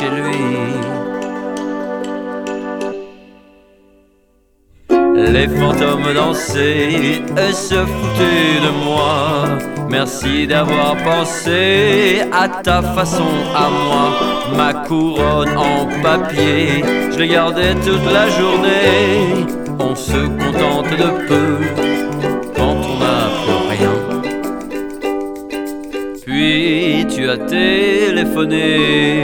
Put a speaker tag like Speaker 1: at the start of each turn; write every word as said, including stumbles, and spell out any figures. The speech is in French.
Speaker 1: chez lui. Les fantômes dansaient et se foutaient de moi. Merci d'avoir pensé à ta façon à moi. Ma couronne en papier, je l'ai gardée toute la journée. On se contente de peu quand on n'a plus rien. Puis tu as téléphoné